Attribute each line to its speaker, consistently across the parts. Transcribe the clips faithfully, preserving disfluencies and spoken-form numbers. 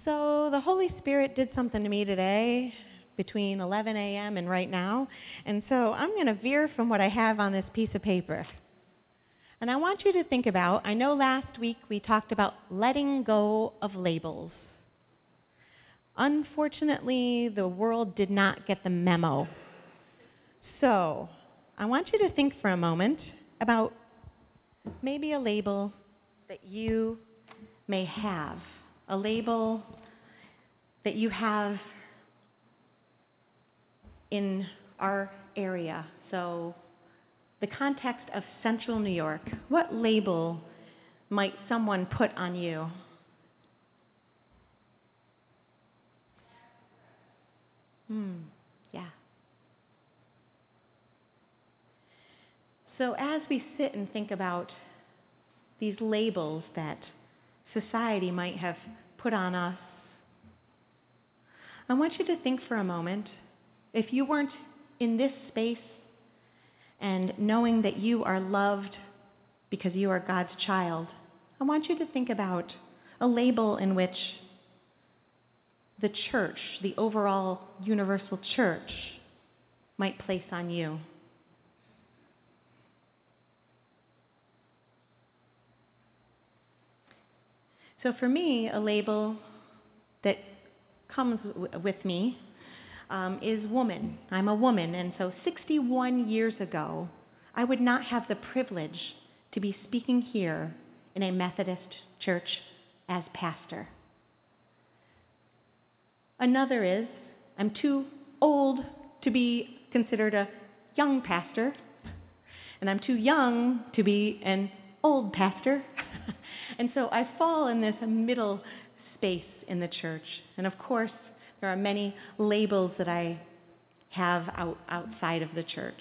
Speaker 1: So the Holy Spirit did something to me today between eleven a.m. and right now, and so I'm going to veer from what I have on this piece of paper. And I want you to think about, I know last week we talked about letting go of labels. Unfortunately, the world did not get the memo. So I want you to think for a moment about maybe a label that you may have, a label that you have in our area. So the context of Central New York, what label might someone put on you? Hmm, yeah. So as we sit and think about these labels that society might have put on us, I want you to think for a moment, if you weren't in this space and knowing that you are loved because you are God's child, I want you to think about a label in which the church, the overall universal church, might place on you. So for me, a label that comes w- with me um, is woman. I'm a woman, and so sixty-one years ago, I would not have the privilege to be speaking here in a Methodist church as pastor. Another is, I'm too old to be considered a young pastor, and I'm too young to be an old pastor. And so I fall in this middle space in the church. And of course, there are many labels that I have out, outside of the church.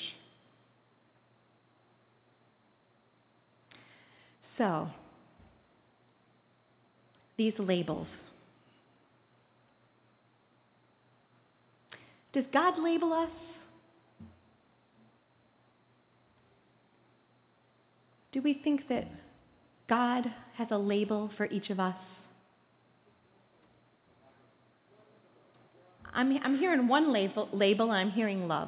Speaker 1: So, these labels. Does God label us? Do we think that God has a label for each of us? I'm, I'm hearing one label, label, and I'm hearing love.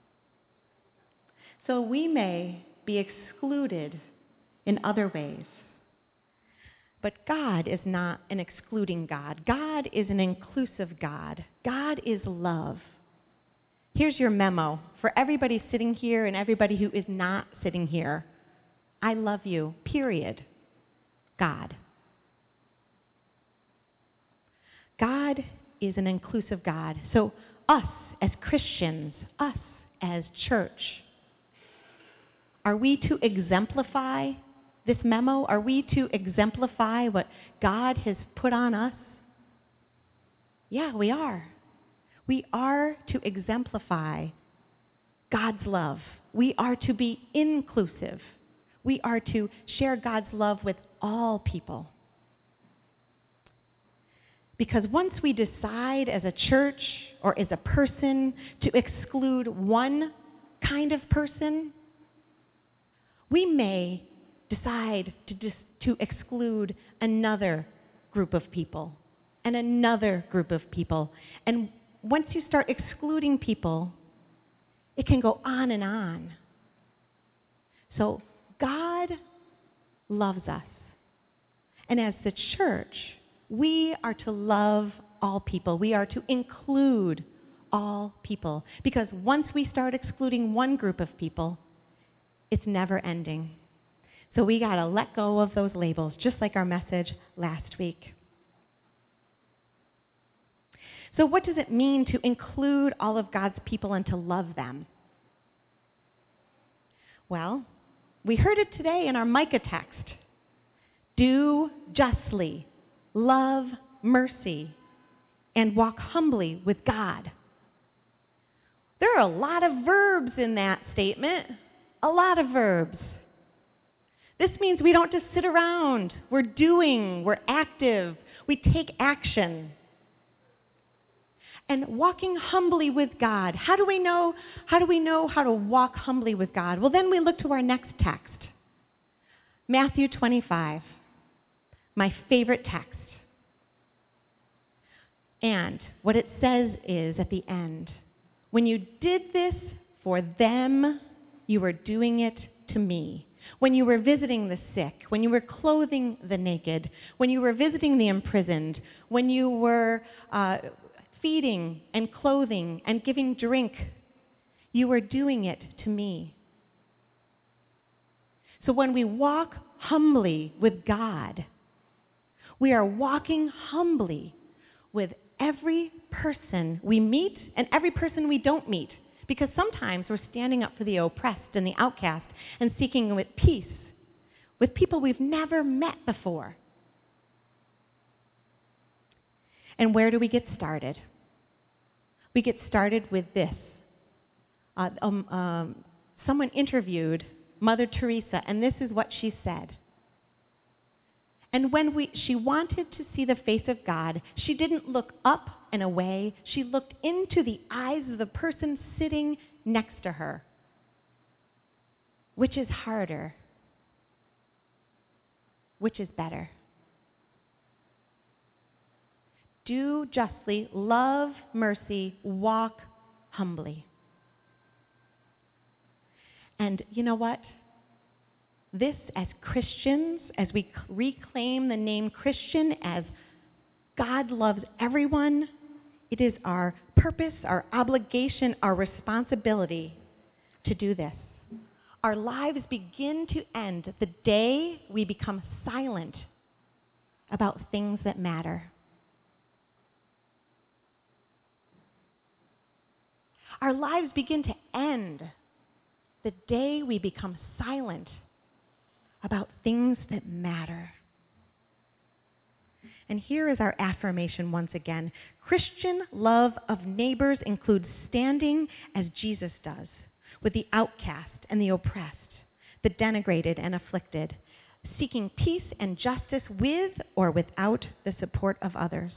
Speaker 1: So we may be excluded in other ways. But God is not an excluding God. God is an inclusive God. God is love. Here's your memo for everybody sitting here and everybody who is not sitting here. I love you, period. God. God is an inclusive God. So us as Christians, us as church, are we to exemplify this memo? Are we to exemplify what God has put on us? Yeah, we are. We are to exemplify God's love. We are to be inclusive. We are to share God's love with all people. Because once we decide as a church or as a person to exclude one kind of person, we may decide to dis- to exclude another group of people and another group of people. And once you start excluding people, it can go on and on. So God loves us. And as the church, we are to love all people. We are to include all people. Because once we start excluding one group of people, it's never ending. So we got to let go of those labels, just like our message last week. So what does it mean to include all of God's people and to love them? Well, we heard it today in our Micah text. Do justly, love mercy, and walk humbly with God. There are a lot of verbs in that statement. A lot of verbs. This means we don't just sit around. We're doing, we're active, we take action. And walking humbly with God. How do we know, how do we know how to walk humbly with God? Well, then we look to our next text. Matthew twenty-five, my favorite text. And what it says is at the end, when you did this for them, you were doing it to me. When you were visiting the sick, when you were clothing the naked, when you were visiting the imprisoned, when you were uh, feeding and clothing and giving drink, you were doing it to me. So when we walk humbly with God, we are walking humbly with every person we meet and every person we don't meet. Because sometimes we're standing up for the oppressed and the outcast and seeking with peace with people we've never met before. And where do we get started? We get started with this. Uh, um, um, someone interviewed Mother Teresa, and this is what she said. And when we, she wanted to see the face of God, she didn't look up and away. She looked into the eyes of the person sitting next to her. Which is harder? Which is better? Do justly, love mercy, walk humbly. And you know what? This, as Christians, as we reclaim the name Christian, as God loves everyone, it is our purpose, our obligation, our responsibility to do this. Our lives begin to end the day we become silent about things that matter. Our lives begin to end the day we become silent about things that matter. And here is our affirmation once again. Christian love of neighbors includes standing as Jesus does, with the outcast and the oppressed, the denigrated and afflicted, seeking peace and justice with or without the support of others.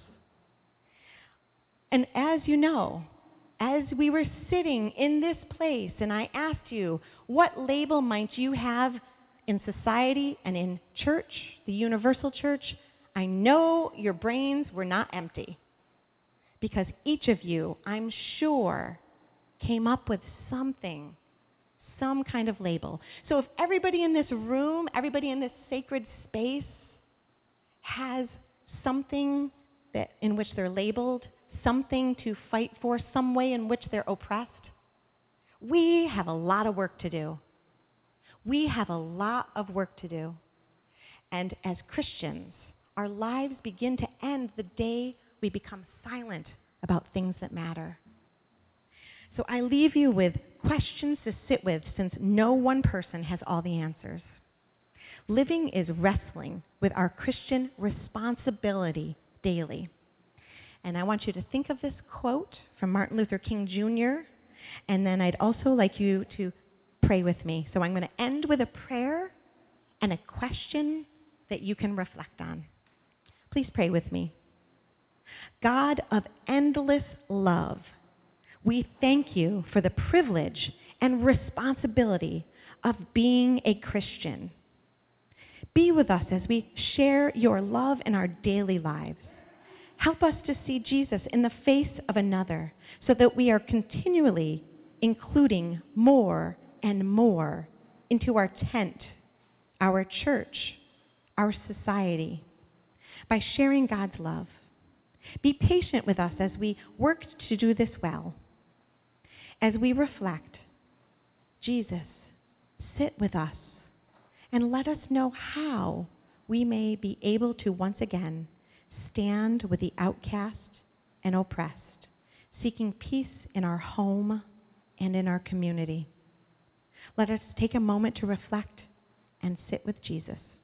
Speaker 1: And as you know, as we were sitting in this place and I asked you, what label might you have in society and in church, the universal church, I know your brains were not empty. Because each of you, I'm sure, came up with something, some kind of label. So if everybody in this room, everybody in this sacred space has something that in which they're labeled, something to fight for, some way in which they're oppressed, we have a lot of work to do. We have a lot of work to do. And as Christians, our lives begin to end the day we become silent about things that matter. So I leave you with questions to sit with, since no one person has all the answers. Living is wrestling with our Christian responsibility daily. And I want you to think of this quote from Martin Luther King Junior, and then I'd also like you to pray with me. So I'm going to end with a prayer and a question that you can reflect on. Please pray with me. God of endless love, we thank you for the privilege and responsibility of being a Christian. Be with us as we share your love in our daily lives. Help us to see Jesus in the face of another so that we are continually including more and more into our tent, our church, our society, by sharing God's love. Be patient with us as we work to do this well. As we reflect, Jesus, sit with us and let us know how we may be able to once again stand with the outcast and oppressed, seeking peace in our home and in our community. Let us take a moment to reflect and sit with Jesus.